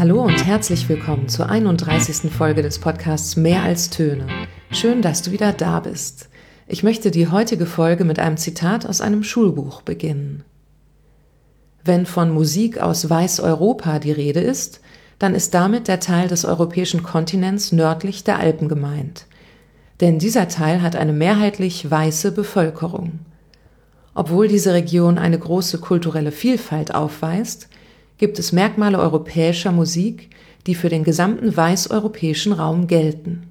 Hallo und herzlich willkommen zur 31. Folge des Podcasts Mehr als Töne. Schön, dass du wieder da bist. Ich möchte die heutige Folge mit einem Zitat aus einem Schulbuch beginnen. Wenn von Musik aus Weißeuropa die Rede ist, dann ist damit der Teil des europäischen Kontinents nördlich der Alpen gemeint. Denn dieser Teil hat eine mehrheitlich weiße Bevölkerung. Obwohl diese Region eine große kulturelle Vielfalt aufweist, gibt es Merkmale europäischer Musik, die für den gesamten weißeuropäischen Raum gelten.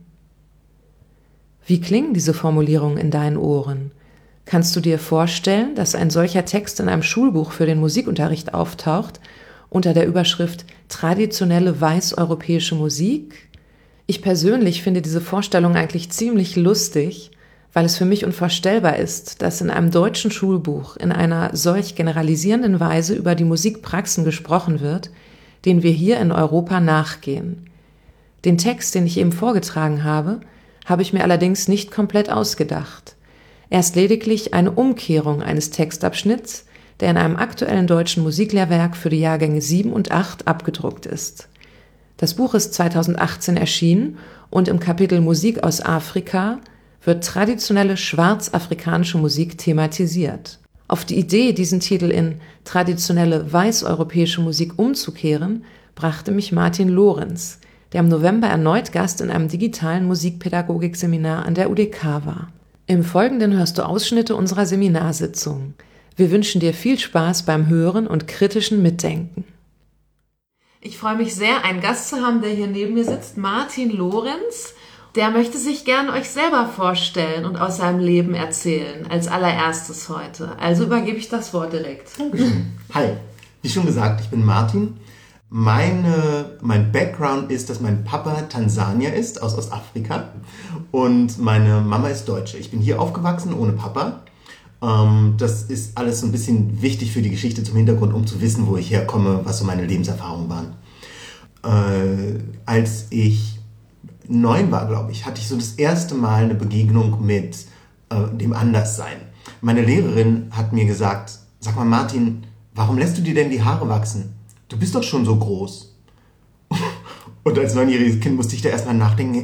Wie klingen diese Formulierungen in deinen Ohren? Kannst du dir vorstellen, dass ein solcher Text in einem Schulbuch für den Musikunterricht auftaucht, unter der Überschrift traditionelle weißeuropäische Musik? Ich persönlich finde diese Vorstellung eigentlich ziemlich lustig, weil es für mich unvorstellbar ist, dass in einem deutschen Schulbuch in einer solch generalisierenden Weise über die Musikpraxen gesprochen wird, denen wir hier in Europa nachgehen. Den Text, den ich eben vorgetragen habe ich mir allerdings nicht komplett ausgedacht. Er ist lediglich eine Umkehrung eines Textabschnitts, der in einem aktuellen deutschen Musiklehrwerk für die Jahrgänge 7 und 8 abgedruckt ist. Das Buch ist 2018 erschienen und im Kapitel Musik aus Afrika wird traditionelle schwarzafrikanische Musik thematisiert. Auf die Idee, diesen Titel in traditionelle weißeuropäische Musik umzukehren, brachte mich Martin Lorenz, der im November erneut Gast in einem digitalen Musikpädagogik-Seminar an der UDK war. Im Folgenden hörst du Ausschnitte unserer Seminarsitzung. Wir wünschen dir viel Spaß beim Hören und kritischen Mitdenken. Ich freue mich sehr, einen Gast zu haben, der hier neben mir sitzt, Martin Lorenz. Der möchte sich gern euch selber vorstellen und aus seinem Leben erzählen, als allererstes heute. Also übergebe ich das Wort direkt. Dankeschön. Hi, wie schon gesagt, ich bin Martin. Mein Background ist, dass mein Papa Tansanier ist, aus Ostafrika. Und meine Mama ist Deutsche. Ich bin hier aufgewachsen, ohne Papa. Das ist alles so ein bisschen wichtig für die Geschichte zum Hintergrund, um zu wissen, wo ich herkomme, was so meine Lebenserfahrungen waren. Als ich 9 war, glaube ich, hatte ich so das erste Mal eine Begegnung mit dem Anderssein. Meine Lehrerin hat mir gesagt, sag mal Martin, warum lässt du dir denn die Haare wachsen? Du bist doch schon so groß. Und als 9-jähriges Kind musste ich da erstmal nachdenken,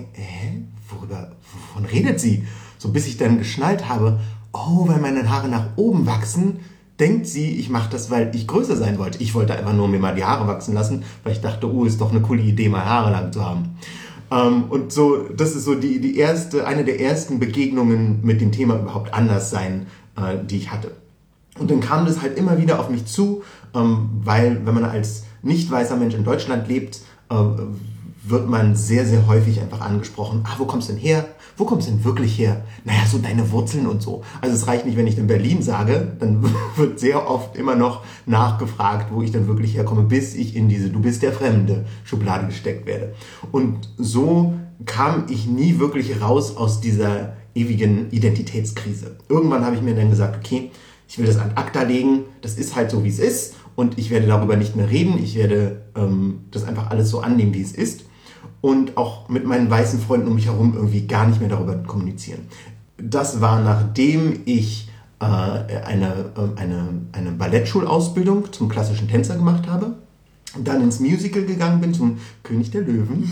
wovon redet sie? So bis ich dann geschnallt habe, weil meine Haare nach oben wachsen, denkt sie, ich mache das, weil ich größer sein wollte. Ich wollte einfach nur mir mal die Haare wachsen lassen, weil ich dachte, ist doch eine coole Idee, mal Haare lang zu haben. Und so, das ist so eine der ersten Begegnungen mit dem Thema überhaupt Anderssein, die ich hatte. Und dann kam das halt immer wieder auf mich zu, weil wenn man als nicht weißer Mensch in Deutschland lebt, wird man sehr, sehr häufig einfach angesprochen, wo kommst du denn her? Wo kommst du denn wirklich her? Naja, so deine Wurzeln und so. Also es reicht nicht, wenn ich in Berlin sage, dann wird sehr oft immer noch nachgefragt, wo ich dann wirklich herkomme, bis ich in diese Du bist der Fremde Schublade gesteckt werde. Und so kam ich nie wirklich raus aus dieser ewigen Identitätskrise. Irgendwann habe ich mir dann gesagt, okay, ich will das ad acta legen, das ist halt so, wie es ist und ich werde darüber nicht mehr reden, ich werde das einfach alles so annehmen, wie es ist. Und auch mit meinen weißen Freunden um mich herum irgendwie gar nicht mehr darüber kommunizieren. Das war, nachdem ich eine Ballettschulausbildung zum klassischen Tänzer gemacht habe, dann ins Musical gegangen bin, zum König der Löwen.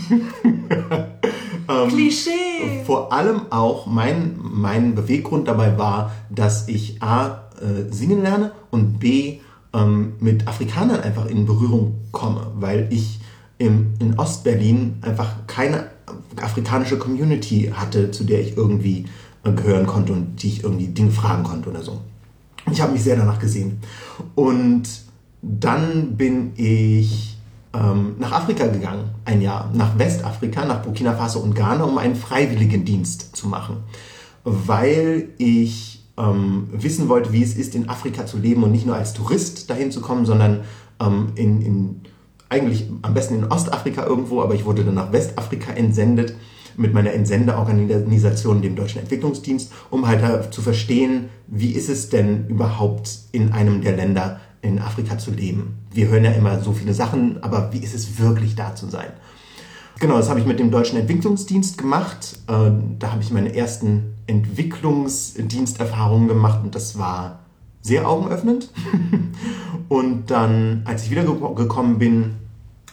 Klischee! Vor allem auch mein Beweggrund dabei war, dass ich A, singen lerne und B, mit Afrikanern einfach in Berührung komme, weil ich in Ostberlin einfach keine afrikanische Community hatte, zu der ich irgendwie gehören konnte und die ich irgendwie Dinge fragen konnte oder so. Ich habe mich sehr danach gesehen. Und dann bin ich nach Afrika gegangen, ein Jahr, nach Westafrika, nach Burkina Faso und Ghana, um einen Freiwilligendienst zu machen, weil ich wissen wollte, wie es ist, in Afrika zu leben und nicht nur als Tourist dahin zu kommen, sondern eigentlich am besten in Ostafrika irgendwo, aber ich wurde dann nach Westafrika entsendet mit meiner Entsendeorganisation, dem Deutschen Entwicklungsdienst, um halt zu verstehen, wie ist es denn überhaupt in einem der Länder in Afrika zu leben. Wir hören ja immer so viele Sachen, aber wie ist es wirklich da zu sein? Genau, das habe ich mit dem Deutschen Entwicklungsdienst gemacht. Da habe ich meine ersten Entwicklungsdiensterfahrungen gemacht und das war sehr augenöffnend. Und dann, als ich wiedergekommen bin,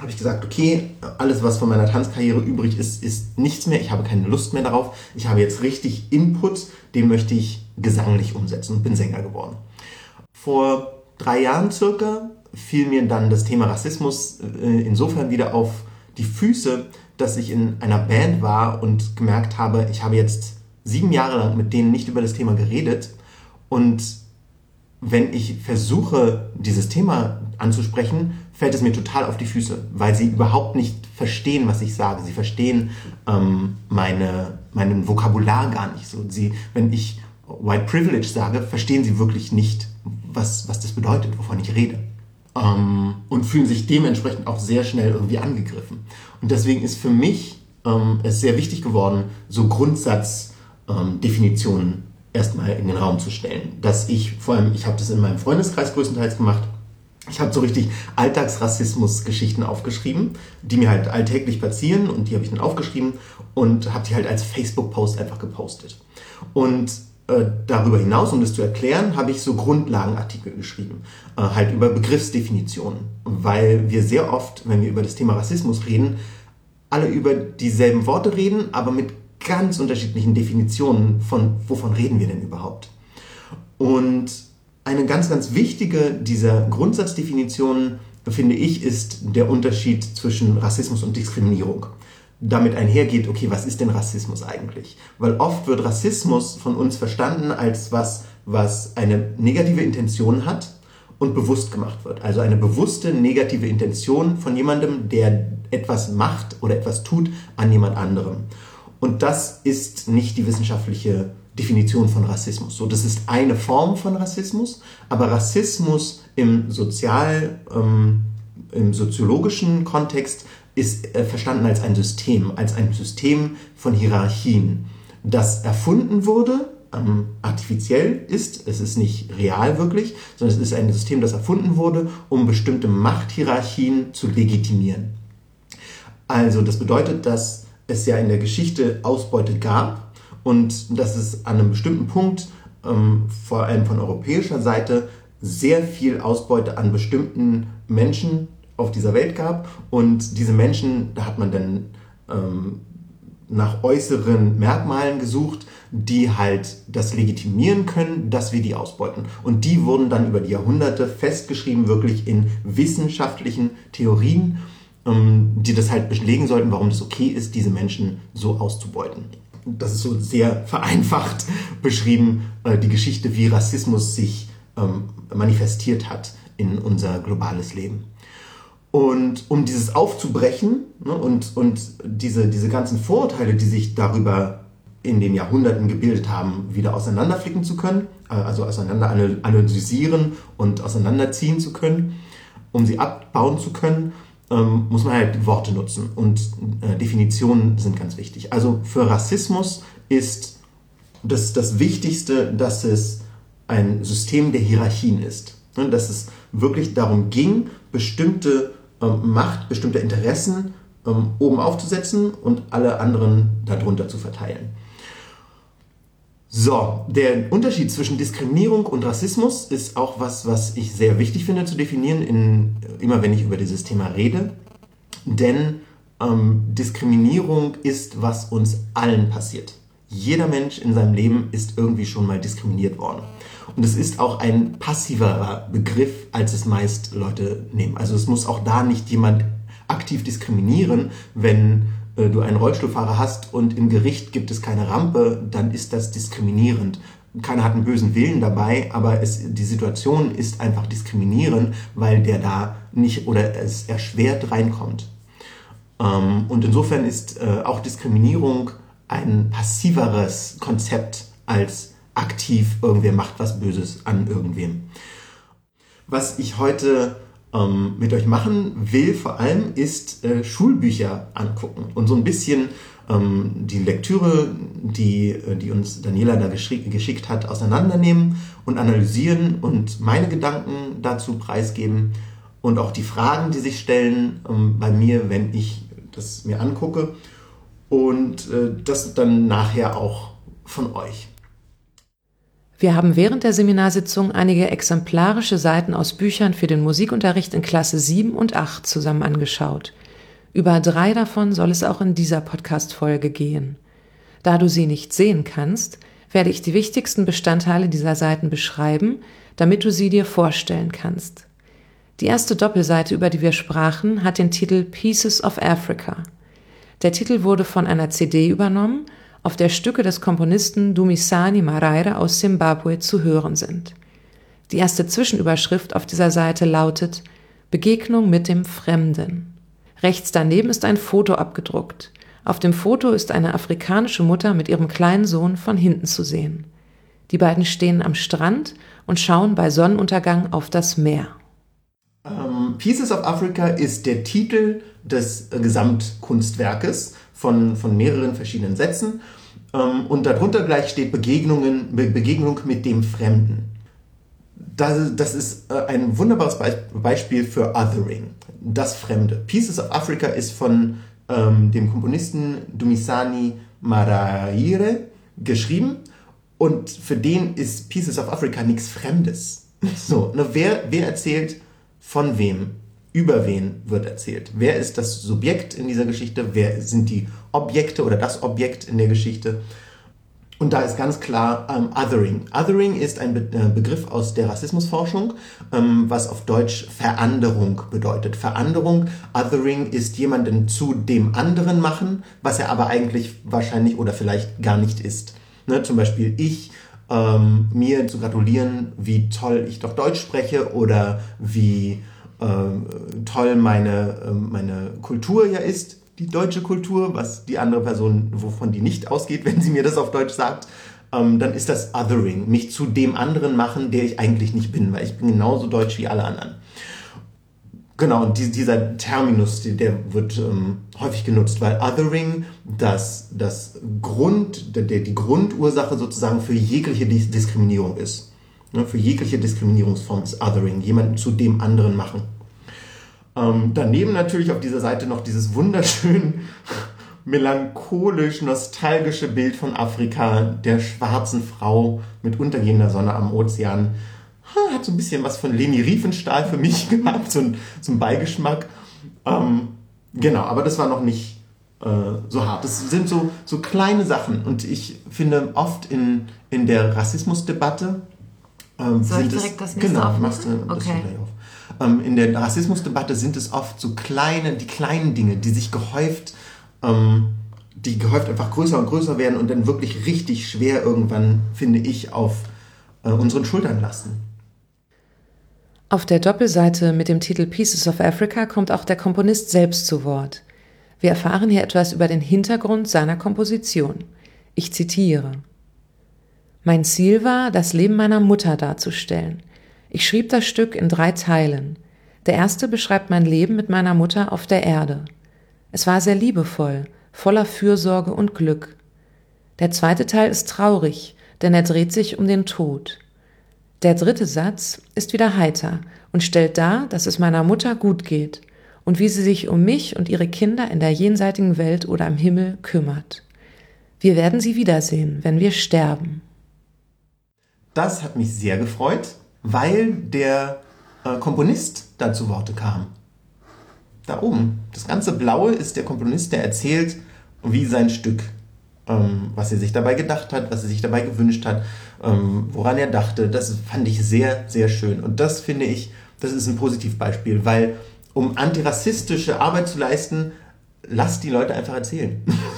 habe ich gesagt, okay, alles, was von meiner Tanzkarriere übrig ist, ist nichts mehr. Ich habe keine Lust mehr darauf. Ich habe jetzt richtig Input, den möchte ich gesanglich umsetzen und bin Sänger geworden. Vor 3 Jahren circa fiel mir dann das Thema Rassismus insofern wieder auf die Füße, dass ich in einer Band war und gemerkt habe, ich habe jetzt 7 Jahre lang mit denen nicht über das Thema geredet. Und wenn ich versuche, dieses Thema anzusprechen, fällt es mir total auf die Füße, weil sie überhaupt nicht verstehen, was ich sage. Sie verstehen meinen Vokabular gar nicht so. Wenn ich White Privilege sage, verstehen sie wirklich nicht, was das bedeutet, wovon ich rede. Und fühlen sich dementsprechend auch sehr schnell irgendwie angegriffen. Und deswegen ist für mich es sehr wichtig geworden, so Grundsatzdefinitionen erstmal in den Raum zu stellen. Dass ich habe das in meinem Freundeskreis größtenteils gemacht, ich habe so richtig Alltagsrassismus-Geschichten aufgeschrieben, die mir halt alltäglich passieren und die habe ich dann aufgeschrieben und habe die halt als Facebook-Post einfach gepostet. Und darüber hinaus, um das zu erklären, habe ich so Grundlagenartikel geschrieben, halt über Begriffsdefinitionen, weil wir sehr oft, wenn wir über das Thema Rassismus reden, alle über dieselben Worte reden, aber mit ganz unterschiedlichen Definitionen von, wovon reden wir denn überhaupt. Und eine ganz, ganz wichtige dieser Grundsatzdefinitionen, finde ich, ist der Unterschied zwischen Rassismus und Diskriminierung. Damit einhergeht, okay, was ist denn Rassismus eigentlich? Weil oft wird Rassismus von uns verstanden als was eine negative Intention hat und bewusst gemacht wird. Also eine bewusste negative Intention von jemandem, der etwas macht oder etwas tut an jemand anderem. Und das ist nicht die wissenschaftliche Definition von Rassismus. So, das ist eine Form von Rassismus, aber Rassismus im soziologischen Kontext ist verstanden als ein System von Hierarchien, das erfunden wurde, artifiziell ist, es ist nicht real wirklich, sondern es ist ein System, das erfunden wurde, um bestimmte Machthierarchien zu legitimieren. Also das bedeutet, dass es ja in der Geschichte Ausbeute gab und dass es an einem bestimmten Punkt, vor allem von europäischer Seite, sehr viel Ausbeute an bestimmten Menschen auf dieser Welt gab und diese Menschen, da hat man dann nach äußeren Merkmalen gesucht, die halt das legitimieren können, dass wir die ausbeuten. Und die wurden dann über die Jahrhunderte festgeschrieben, wirklich in wissenschaftlichen Theorien, die das halt belegen sollten, warum es okay ist, diese Menschen so auszubeuten. Das ist so sehr vereinfacht beschrieben, die Geschichte, wie Rassismus sich manifestiert hat in unser globales Leben. Und um dieses aufzubrechen, ne, und diese ganzen Vorurteile, die sich darüber in den Jahrhunderten gebildet haben, wieder auseinanderflicken zu können, also auseinander analysieren und auseinanderziehen zu können, um sie abbauen zu können, muss man halt Worte nutzen. Und Definitionen sind ganz wichtig. Also für Rassismus ist das Wichtigste, dass es ein System der Hierarchien ist. Ne, dass es wirklich darum ging, bestimmte Macht, bestimmte Interessen oben aufzusetzen und alle anderen darunter zu verteilen. So, der Unterschied zwischen Diskriminierung und Rassismus ist auch was ich sehr wichtig finde zu definieren, immer wenn ich über dieses Thema rede. Denn Diskriminierung ist, was uns allen passiert. Jeder Mensch in seinem Leben ist irgendwie schon mal diskriminiert worden. Und es ist auch ein passiverer Begriff, als es meist Leute nehmen. Also es muss auch da nicht jemand aktiv diskriminieren, wenn du einen Rollstuhlfahrer hast und im Gericht gibt es keine Rampe, dann ist das diskriminierend. Keiner hat einen bösen Willen dabei, aber die Situation ist einfach diskriminierend, weil der da nicht oder es erschwert reinkommt. Und insofern ist auch Diskriminierung ein passiveres Konzept als aktiv, irgendwer macht was Böses an irgendwem. Was ich heute mit euch machen will vor allem, ist Schulbücher angucken und so ein bisschen die Lektüre, die uns Daniela da geschickt hat, auseinandernehmen und analysieren und meine Gedanken dazu preisgeben und auch die Fragen, die sich stellen bei mir, wenn ich das mir angucke und das dann nachher auch von euch. Wir haben während der Seminarsitzung einige exemplarische Seiten aus Büchern für den Musikunterricht in Klasse 7 und 8 zusammen angeschaut. Über 3 davon soll es auch in dieser Podcast-Folge gehen. Da du sie nicht sehen kannst, werde ich die wichtigsten Bestandteile dieser Seiten beschreiben, damit du sie dir vorstellen kannst. Die erste Doppelseite, über die wir sprachen, hat den Titel Pieces of Africa. Der Titel wurde von einer CD übernommen, auf der Stücke des Komponisten Dumisani Maraire aus Simbabwe zu hören sind. Die erste Zwischenüberschrift auf dieser Seite lautet Begegnung mit dem Fremden. Rechts daneben ist ein Foto abgedruckt. Auf dem Foto ist eine afrikanische Mutter mit ihrem kleinen Sohn von hinten zu sehen. Die beiden stehen am Strand und schauen bei Sonnenuntergang auf das Meer. Pieces of Africa ist der Titel des Gesamtkunstwerkes von mehreren verschiedenen Sätzen und darunter gleich steht Begegnung mit dem Fremden. Das ist ein wunderbares Beispiel für Othering, das Fremde. Pieces of Africa ist von dem Komponisten Dumisani Maraire geschrieben und für den ist Pieces of Africa nichts Fremdes. So, wer erzählt von wem? Über wen wird erzählt? Wer ist das Subjekt in dieser Geschichte? Wer sind die Objekte oder das Objekt in der Geschichte? Und da ist ganz klar Othering. Othering ist ein Begriff aus der Rassismusforschung, was auf Deutsch Veranderung bedeutet. Veranderung, Othering ist jemanden zu dem anderen machen, was er aber eigentlich wahrscheinlich oder vielleicht gar nicht ist. Ne, zum Beispiel mir zu gratulieren, wie toll ich doch Deutsch spreche oder wie toll meine Kultur ja ist, die deutsche Kultur, was die andere Person, wovon die nicht ausgeht, wenn sie mir das auf Deutsch sagt, dann ist das Othering, mich zu dem anderen machen, der ich eigentlich nicht bin, weil ich bin genauso deutsch wie alle anderen. Genau, und dieser Terminus, der wird häufig genutzt, weil Othering die Grundursache sozusagen für jegliche Diskriminierung ist. Ne, für jegliche Diskriminierungsform ist Othering, jemanden zu dem anderen machen. Daneben natürlich auf dieser Seite noch dieses wunderschön melancholisch-nostalgische Bild von Afrika, der schwarzen Frau mit untergehender Sonne am Ozean. Hat so ein bisschen was von Leni Riefenstahl für mich gehabt, so ein Beigeschmack. Genau, aber das war noch nicht so hart. Das sind so kleine Sachen und ich finde oft in der Rassismusdebatte soll ich direkt das nächste aufmachen? Machst du das schon gleich auf. In der Rassismusdebatte sind es oft so die kleinen Dinge, die sich gehäuft einfach größer und größer werden und dann wirklich richtig schwer irgendwann, finde ich, auf unseren Schultern lasten. Auf der Doppelseite mit dem Titel Pieces of Africa kommt auch der Komponist selbst zu Wort. Wir erfahren hier etwas über den Hintergrund seiner Komposition. Ich zitiere: Mein Ziel war, das Leben meiner Mutter darzustellen. Ich schrieb das Stück in 3 Teilen. Der erste beschreibt mein Leben mit meiner Mutter auf der Erde. Es war sehr liebevoll, voller Fürsorge und Glück. Der zweite Teil ist traurig, denn er dreht sich um den Tod. Der dritte Satz ist wieder heiter und stellt dar, dass es meiner Mutter gut geht und wie sie sich um mich und ihre Kinder in der jenseitigen Welt oder im Himmel kümmert. Wir werden sie wiedersehen, wenn wir sterben. Das hat mich sehr gefreut, weil der Komponist da zu Worte kam. Da oben. Das ganze Blaue ist der Komponist, der erzählt, wie sein Stück, was er sich dabei gedacht hat, was er sich dabei gewünscht hat, woran er dachte. Das fand ich sehr, sehr schön. Und das finde ich, das ist ein Positivbeispiel, weil um antirassistische Arbeit zu leisten, lasst die Leute einfach erzählen.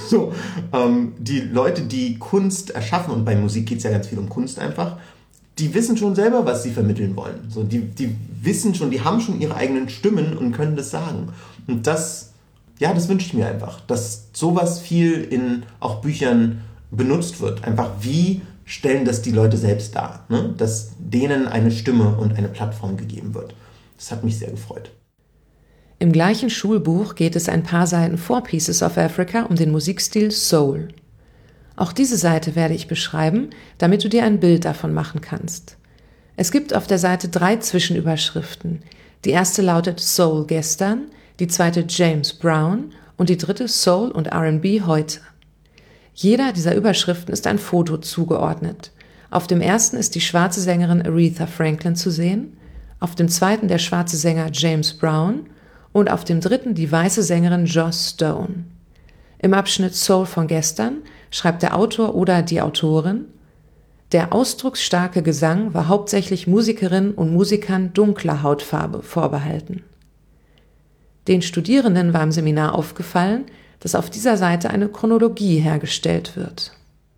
Die Leute, die Kunst erschaffen, und bei Musik geht es ja ganz viel um Kunst einfach, die wissen schon selber, was sie vermitteln wollen. Die wissen schon, die haben schon ihre eigenen Stimmen und können das sagen. Und das wünsche ich mir einfach, dass sowas viel in auch Büchern benutzt wird. Einfach, wie stellen das die Leute selbst dar, ne? Dass denen eine Stimme und eine Plattform gegeben wird. Das hat mich sehr gefreut. Im gleichen Schulbuch geht es ein paar Seiten vor Pieces of Africa um den Musikstil Soul. Auch diese Seite werde ich beschreiben, damit du dir ein Bild davon machen kannst. Es gibt auf der Seite 3 Zwischenüberschriften. Die erste lautet Soul gestern, die zweite James Brown und die dritte Soul und R&B heute. Jeder dieser Überschriften ist ein Foto zugeordnet. Auf dem ersten ist die schwarze Sängerin Aretha Franklin zu sehen, auf dem zweiten der schwarze Sänger James Brown und auf dem dritten die weiße Sängerin Joss Stone. Im Abschnitt Soul von gestern schreibt der Autor oder die Autorin: Der ausdrucksstarke Gesang war hauptsächlich Musikerinnen und Musikern dunkler Hautfarbe vorbehalten. Den Studierenden war im Seminar aufgefallen, dass auf dieser Seite eine Chronologie hergestellt wird.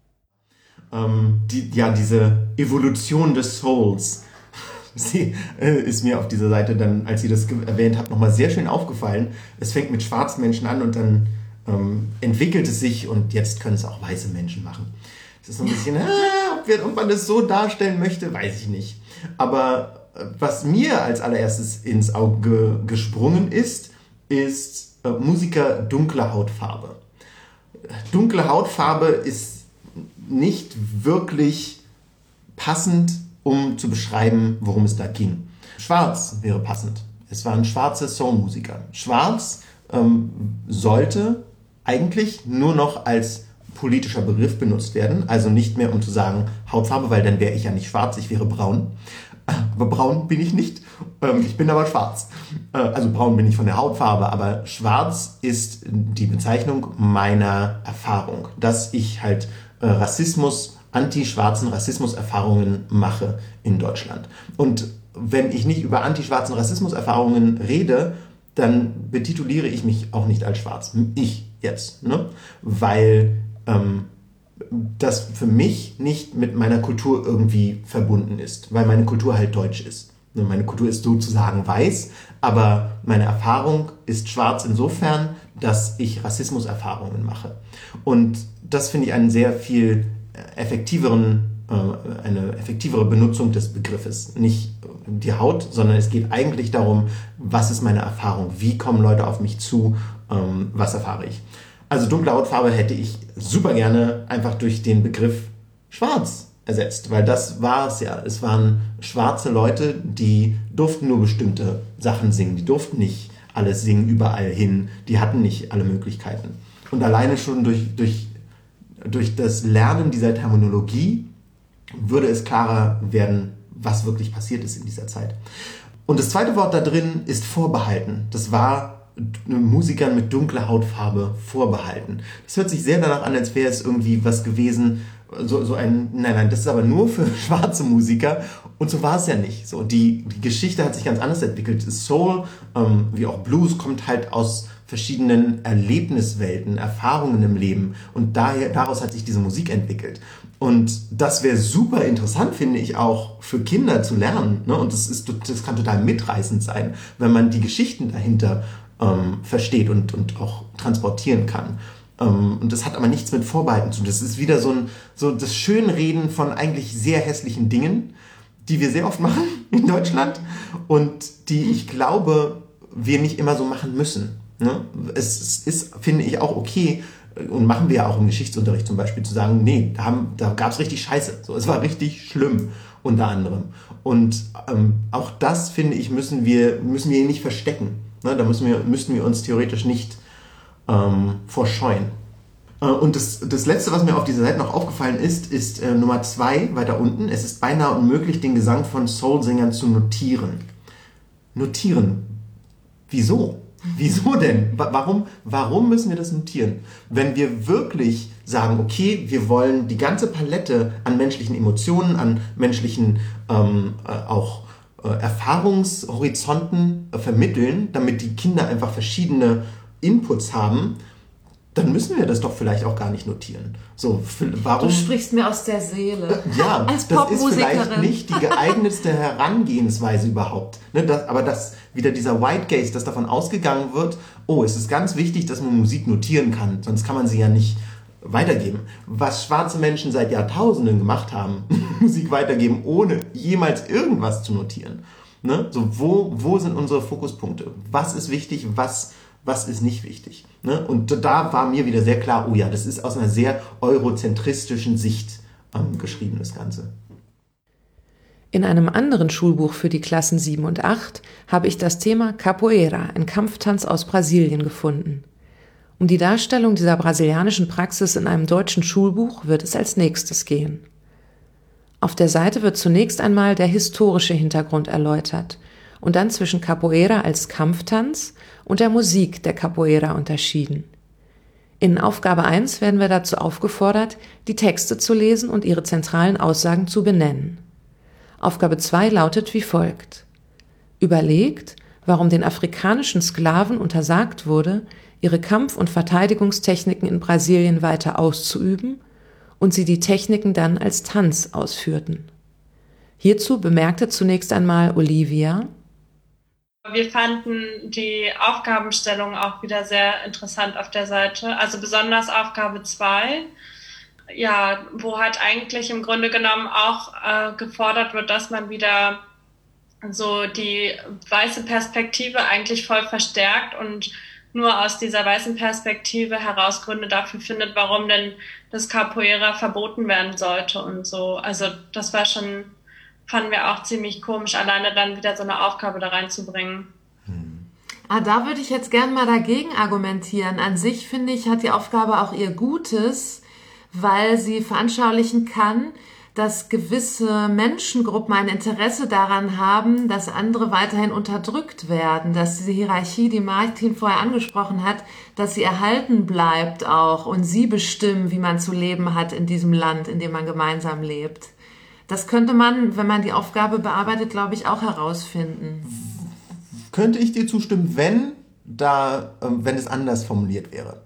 Diese Evolution des Souls, sie ist mir auf dieser Seite dann, als sie das erwähnt hat, nochmal sehr schön aufgefallen. Es fängt mit schwarzen Menschen an und dann entwickelt es sich und jetzt können es auch weiße Menschen machen. Es ist so ein bisschen, ob man das so darstellen möchte, weiß ich nicht. Aber was mir als allererstes ins Auge gesprungen ist Musiker dunkler Hautfarbe. Dunkle Hautfarbe ist nicht wirklich passend, um zu beschreiben, worum es da ging. Schwarz wäre passend. Es waren schwarze Soul-Musiker. Schwarz sollte eigentlich nur noch als politischer Begriff benutzt werden, also nicht mehr um zu sagen Hautfarbe, weil dann wäre ich ja nicht schwarz, ich wäre braun. Aber braun bin ich nicht, ich bin aber schwarz. Also braun bin ich von der Hautfarbe, aber schwarz ist die Bezeichnung meiner Erfahrung, dass ich halt anti-schwarzen Rassismus-Erfahrungen mache in Deutschland. Und wenn ich nicht über anti-schwarzen Rassismus-Erfahrungen rede, dann betituliere ich mich auch nicht als schwarz. Ich jetzt, ne? Weil das für mich nicht mit meiner Kultur irgendwie verbunden ist, weil meine Kultur halt deutsch ist. Meine Kultur ist sozusagen weiß, aber meine Erfahrung ist schwarz insofern, dass ich Rassismuserfahrungen mache. Und das finde ich einen sehr viel eine effektivere Benutzung des Begriffes. Nicht die Haut, sondern es geht eigentlich darum, was ist meine Erfahrung, wie kommen Leute auf mich zu, was erfahre ich. Also dunkle Hautfarbe hätte ich super gerne einfach durch den Begriff schwarz ersetzt, weil das war es ja. Es waren schwarze Leute, die durften nur bestimmte Sachen singen, die durften nicht alles singen, überall hin, die hatten nicht alle Möglichkeiten. Und alleine schon durch das Lernen dieser Terminologie würde es klarer werden, was wirklich passiert ist in dieser Zeit. Und das zweite Wort da drin ist vorbehalten. Das war Musikern mit dunkler Hautfarbe vorbehalten. Das hört sich sehr danach an, als wäre es irgendwie was gewesen, nein, das ist aber nur für schwarze Musiker und so war es ja nicht. So, die Geschichte hat sich ganz anders entwickelt. Soul, wie auch Blues, kommt halt aus verschiedenen Erlebniswelten, Erfahrungen im Leben und daraus hat sich diese Musik entwickelt. Und das wäre super interessant, finde ich, auch für Kinder zu lernen. Ne? Und das kann total mitreißend sein, wenn man die Geschichten dahinter versteht und auch transportieren kann. Und das hat aber nichts mit Vorbehalten zu tun. Das ist wieder so das Schönreden von eigentlich sehr hässlichen Dingen, die wir sehr oft machen in Deutschland und die ich glaube, wir nicht immer so machen müssen. Ne? Es ist, finde ich, auch okay, und machen wir ja auch im Geschichtsunterricht zum Beispiel, zu sagen, nee, da gab es richtig Scheiße. So, es war richtig schlimm, unter anderem. Und auch das, finde ich, müssen wir nicht verstecken. Ne? Da müssten wir uns theoretisch nicht vorscheuen. Und das Letzte, was mir auf dieser Seite noch aufgefallen ist Nummer 2, weiter unten. Es ist beinahe unmöglich, den Gesang von Soul-Sängern zu notieren. Notieren? Wieso? Wieso denn? Warum müssen wir das notieren? Wenn wir wirklich sagen, okay, wir wollen die ganze Palette an menschlichen Emotionen, an menschlichen auch Erfahrungshorizonten vermitteln, damit die Kinder einfach verschiedene Inputs haben, dann müssen wir das doch vielleicht auch gar nicht notieren. So, warum? Du sprichst mir aus der Seele. Ja, als das ist vielleicht nicht die geeignetste Herangehensweise überhaupt. Ne, aber das wieder dieser White Gaze, dass davon ausgegangen wird, es ist ganz wichtig, dass man Musik notieren kann, sonst kann man sie ja nicht weitergeben. Was schwarze Menschen seit Jahrtausenden gemacht haben, Musik weitergeben, ohne jemals irgendwas zu notieren. Ne? So, wo sind unsere Fokuspunkte? Was ist wichtig, was ist nicht wichtig? Ne? Und da war mir wieder sehr klar, das ist aus einer sehr eurozentristischen Sicht geschrieben, das Ganze. In einem anderen Schulbuch für die Klassen 7 und 8 habe ich das Thema Capoeira, ein Kampftanz aus Brasilien, gefunden. Um die Darstellung dieser brasilianischen Praxis in einem deutschen Schulbuch wird es als nächstes gehen. Auf der Seite wird zunächst einmal der historische Hintergrund erläutert und dann zwischen Capoeira als Kampftanz und der Musik der Capoeira unterschieden. In Aufgabe 1 werden wir dazu aufgefordert, die Texte zu lesen und ihre zentralen Aussagen zu benennen. Aufgabe 2 lautet wie folgt: Überlegt, warum den afrikanischen Sklaven untersagt wurde, ihre Kampf- und Verteidigungstechniken in Brasilien weiter auszuüben und sie die Techniken dann als Tanz ausführten. Hierzu bemerkte zunächst einmal Olivia: Wir fanden die Aufgabenstellung auch wieder sehr interessant auf der Seite, also besonders Aufgabe 2, ja, wo halt eigentlich im Grunde genommen auch gefordert wird, dass man wieder so die weiße Perspektive eigentlich voll verstärkt und nur aus dieser weißen Perspektive heraus Gründe dafür findet, warum denn das Capoeira verboten werden sollte und so. Also das war schon, fanden wir auch ziemlich komisch, alleine dann wieder so eine Aufgabe da reinzubringen. Da würde ich jetzt gern mal dagegen argumentieren. An sich, finde ich, hat die Aufgabe auch ihr Gutes, weil sie veranschaulichen kann, dass gewisse Menschengruppen ein Interesse daran haben, dass andere weiterhin unterdrückt werden, dass diese Hierarchie, die Martin vorher angesprochen hat, dass sie erhalten bleibt auch und sie bestimmen, wie man zu leben hat in diesem Land, in dem man gemeinsam lebt. Das könnte man, wenn man die Aufgabe bearbeitet, glaube ich, auch herausfinden. Könnte ich dir zustimmen, wenn es anders formuliert wäre.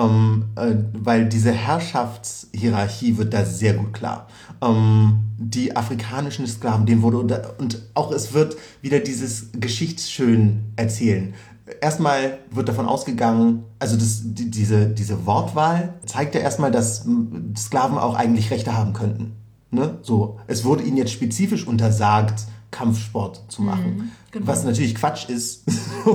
Weil diese Herrschaftshierarchie wird da sehr gut klar. Die afrikanischen Sklaven, denen wurde, und auch es wird wieder dieses geschichtsschön erzählen. Erstmal wird davon ausgegangen, also diese Wortwahl zeigt ja erstmal, dass Sklaven auch eigentlich Rechte haben könnten. Ne? So, es wurde ihnen jetzt spezifisch untersagt, Kampfsport zu machen. Genau. Was natürlich Quatsch ist.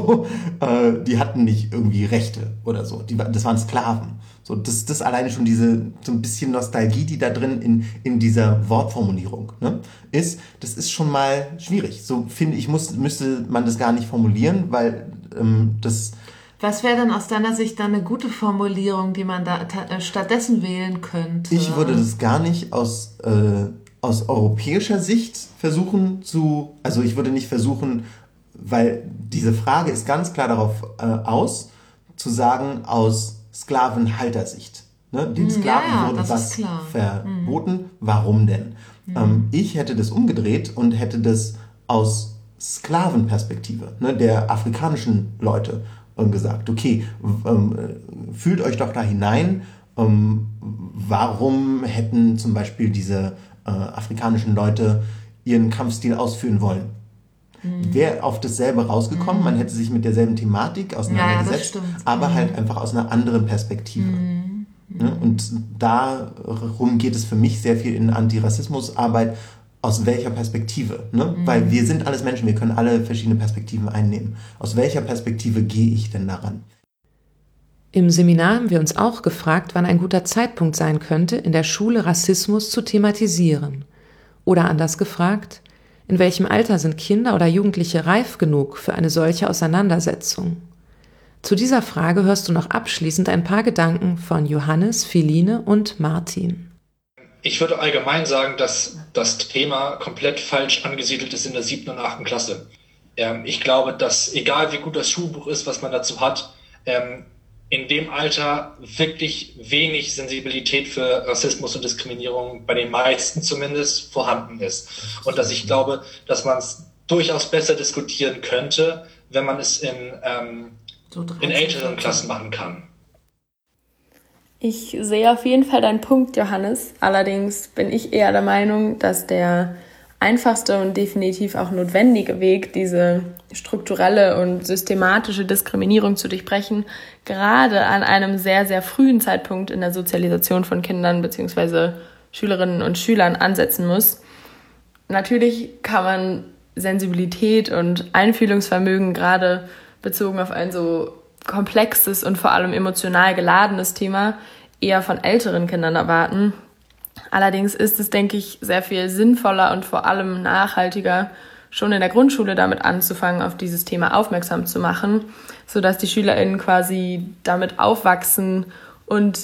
Die hatten nicht irgendwie Rechte oder so. Das waren Sklaven. So, das alleine schon so ein bisschen Nostalgie, die da drin in dieser Wortformulierung, ne, ist, das ist schon mal schwierig. So finde ich, müsste man das gar nicht formulieren, weil das... Was wäre denn aus deiner Sicht dann eine gute Formulierung, die man da stattdessen wählen könnte? Ich würde das gar nicht aus europäischer Sicht versuchen also ich würde nicht versuchen, weil diese Frage ist ganz klar darauf aus, zu sagen, aus Sklavenhaltersicht. Ne? Den Sklaven wurde was verboten. Warum denn? Ich hätte das umgedreht und hätte das aus Sklavenperspektive, ne, der afrikanischen Leute gesagt. Okay, fühlt euch doch da hinein. Warum hätten zum Beispiel diese afrikanischen Leute ihren Kampfstil ausführen wollen? Wäre auf dasselbe rausgekommen, man hätte sich mit derselben Thematik auseinandergesetzt, aber halt einfach aus einer anderen Perspektive. Ne? Und darum geht es für mich sehr viel in Antirassismusarbeit, aus welcher Perspektive? Ne? Weil wir sind alles Menschen, wir können alle verschiedene Perspektiven einnehmen. Aus welcher Perspektive gehe ich denn daran? Im Seminar haben wir uns auch gefragt, wann ein guter Zeitpunkt sein könnte, in der Schule Rassismus zu thematisieren. Oder anders gefragt, in welchem Alter sind Kinder oder Jugendliche reif genug für eine solche Auseinandersetzung? Zu dieser Frage hörst du noch abschließend ein paar Gedanken von Johannes, Philine und Martin. Ich würde allgemein sagen, dass das Thema komplett falsch angesiedelt ist in der 7. und 8. Klasse. Ich glaube, dass egal wie gut das Schulbuch ist, was man dazu hat, in dem Alter wirklich wenig Sensibilität für Rassismus und Diskriminierung bei den meisten zumindest vorhanden ist. Und dass ich glaube, dass man es durchaus besser diskutieren könnte, wenn man es in älteren Klassen machen kann. Ich sehe auf jeden Fall deinen Punkt, Johannes. Allerdings bin ich eher der Meinung, dass der einfachste und definitiv auch notwendige Weg, diese strukturelle und systematische Diskriminierung zu durchbrechen, gerade an einem sehr, sehr frühen Zeitpunkt in der Sozialisation von Kindern bzw. Schülerinnen und Schülern ansetzen muss. Natürlich kann man Sensibilität und Einfühlungsvermögen gerade bezogen auf ein so komplexes und vor allem emotional geladenes Thema eher von älteren Kindern erwarten. Allerdings ist es, denke ich, sehr viel sinnvoller und vor allem nachhaltiger, schon in der Grundschule damit anzufangen, auf dieses Thema aufmerksam zu machen, sodass die SchülerInnen quasi damit aufwachsen und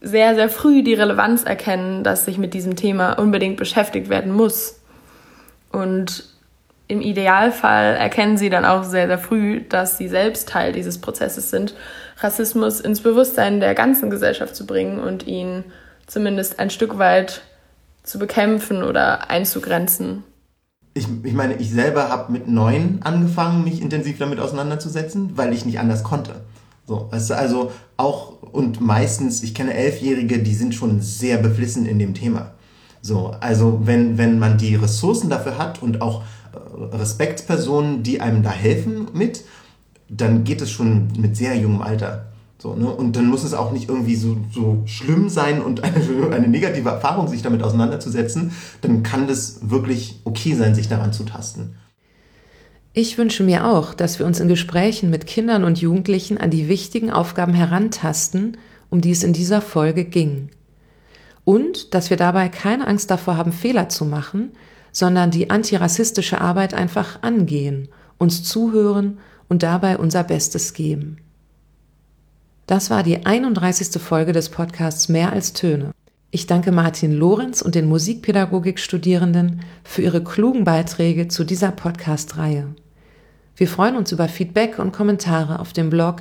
sehr, sehr früh die Relevanz erkennen, dass sich mit diesem Thema unbedingt beschäftigt werden muss. Und im Idealfall erkennen sie dann auch sehr, sehr früh, dass sie selbst Teil dieses Prozesses sind, Rassismus ins Bewusstsein der ganzen Gesellschaft zu bringen und ihn zumindest ein Stück weit zu bekämpfen oder einzugrenzen. Ich meine, ich selber habe mit 9 angefangen, mich intensiv damit auseinanderzusetzen, weil ich nicht anders konnte. So, weißt du, also auch, und meistens, ich kenne 11-Jährige, die sind schon sehr beflissen in dem Thema. So, also wenn man die Ressourcen dafür hat und auch Respektspersonen, die einem da helfen mit, dann geht es schon mit sehr jungem Alter. So, ne? Und dann muss es auch nicht irgendwie so schlimm sein und eine negative Erfahrung, sich damit auseinanderzusetzen. Dann kann das wirklich okay sein, sich daran zu tasten. Ich wünsche mir auch, dass wir uns in Gesprächen mit Kindern und Jugendlichen an die wichtigen Aufgaben herantasten, um die es in dieser Folge ging. Und dass wir dabei keine Angst davor haben, Fehler zu machen, sondern die antirassistische Arbeit einfach angehen, uns zuhören und dabei unser Bestes geben. Das war die 31. Folge des Podcasts Mehr als Töne. Ich danke Martin Lorenz und den Musikpädagogik-Studierenden für ihre klugen Beiträge zu dieser Podcast-Reihe. Wir freuen uns über Feedback und Kommentare auf dem Blog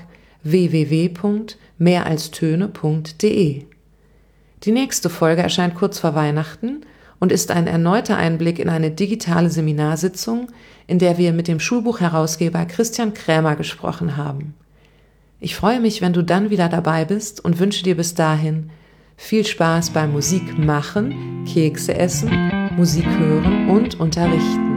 www.mehralstöne.de. Die nächste Folge erscheint kurz vor Weihnachten und ist ein erneuter Einblick in eine digitale Seminarsitzung, in der wir mit dem Schulbuchherausgeber Christian Krämer gesprochen haben. Ich freue mich, wenn du dann wieder dabei bist und wünsche dir bis dahin viel Spaß beim Musik machen, Kekse essen, Musik hören und unterrichten.